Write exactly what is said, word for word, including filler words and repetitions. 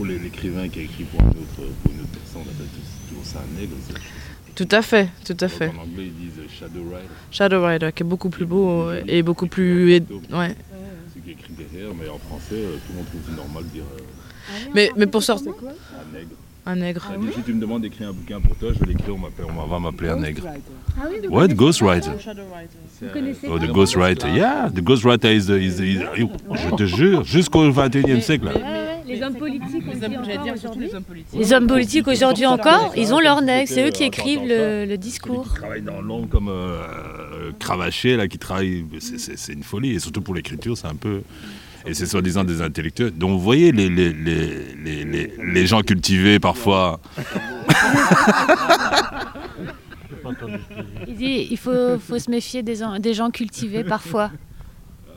L'écrivain qui a écrit pour, un autre, pour une autre personne, on appelle toujours ça un nègre. Tout à fait, tout à fait. En anglais, ils disent Shadow Rider. Shadow Rider, qui est beaucoup plus beau et beaucoup plus... Ouais. C'est qui est écrit derrière, mais en français, tout le monde trouve normal de dire... Euh, mais, mais pour sortir... Un nègre. Un nègre. Ah, oui. Si tu me demandes d'écrire un bouquin pour toi, je vais l'écrire, on, on va m'appeler un nègre. Ah oui, What? Ghostwriter. Vous connaissez Oh, the Ghostwriter, yeah. The Ghostwriter is, the, is, the, is je te jure, jusqu'au vingt et unième siècle. Là. Ouais, ouais, les hommes politiques aussi encore aujourd'hui. Les hommes politiques, les hommes politiques aujourd'hui encore, ils ont leur nègre, c'est eux qui écrivent le, le discours. Qui travaillent dans l'ombre comme euh, cravaché, là, qui travaillent, c'est une folie. Et surtout pour l'écriture, c'est un peu... Et c'est soi-disant des intellectuels. Donc vous voyez les, les, les, les, les, les gens cultivés parfois. Il dit il faut, faut se méfier des, des gens cultivés parfois.